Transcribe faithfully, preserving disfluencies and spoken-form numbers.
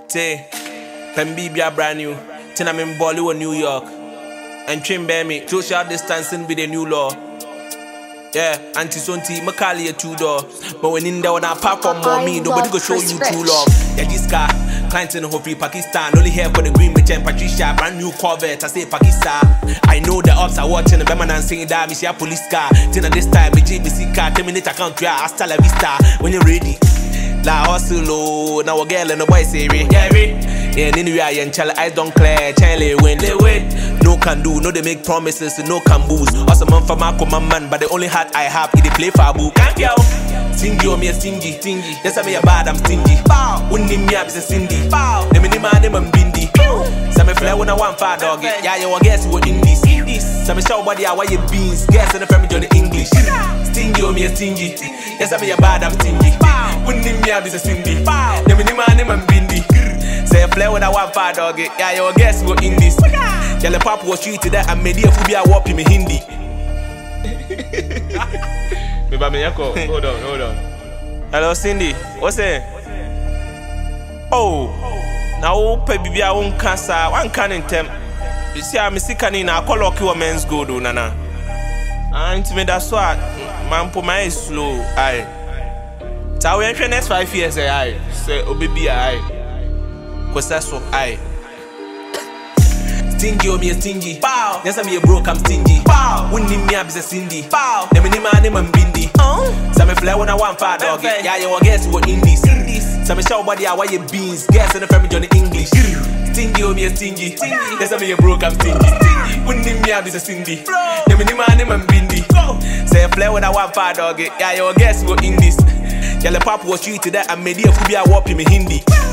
Say, Pembi be a brand new. Tina I'm in Bollywood, New York. And trim bear me, social distancing be the new law. Yeah, anti-sonti, Makali a two door. But when in there, when I pop on more me, nobody go show you true love. Yeah, this car, clients in Hopefully Pakistan. Only here for the green bitch and Patricia. Brand new Corvette, I say Pakistan. I know the ops are watching the Beman and saying that, me see a police car. Tina this time, me J B C car, terminate account, yeah, hasta la vista. When you're ready. La hustle, now a girl and a boy say, yeah, yeah, anyway, and Charlie, I don't clear, Charlie, win, they win. No can do, no, they make promises, no can boost. Also, man for my man, but the only hat I have is they play for a boo. Can't yo, stingy, or me a stingy, stingy. Yes, I be a bad, I'm stingy. Wouldn't name me up, it's a Cindy. Name me man, name I'm Bindi. Some fly when I want far dog, yeah, you guess what in this. Some show body, I wear your beans, guess in the family, Johnny English. Stingy, or me a stingy. Yes, I be a bad, I'm stingy. Wouldn't name me up, it's a Cindy. Name me man, name I'm Bindi. Say a flare when I want far dog, yeah, you guess what in this. Yeah, the pop was treated that and made a phobia whopping me Hindi. Hold on, hold on. Hello, Cindy. What's that? Oh, now, baby, I won't cancer. One can in temp. You see, I'm sick and in a color you a men's go do, Nana. And me that's what man put my slow. Aye. So we enter next five years, aye. Say, oh, baby, aye. Cause that's what aye. Stingy, oh, me a stingy. Pow. Yes, I'm a broke, I'm stingy. Pow. Wouldn't name me up, it's a Cindy. Pow. Name me man, name I'm Bindi. Oh. Some fly when I want far dog. Yeah, you guess what in this. Some show body, I wear your beans. Guess in the family, Johnny English. Stingy, oh, me a stingy. Yes, I'm a broke, I'm stingy. Wouldn't name me up, it's a Cindy. Name me man, name I'm Bindi. Say fly when I want far dog. Yeah, you guess what in this. Yeah, the pop was treated that and made a phobia whopping me Hindi.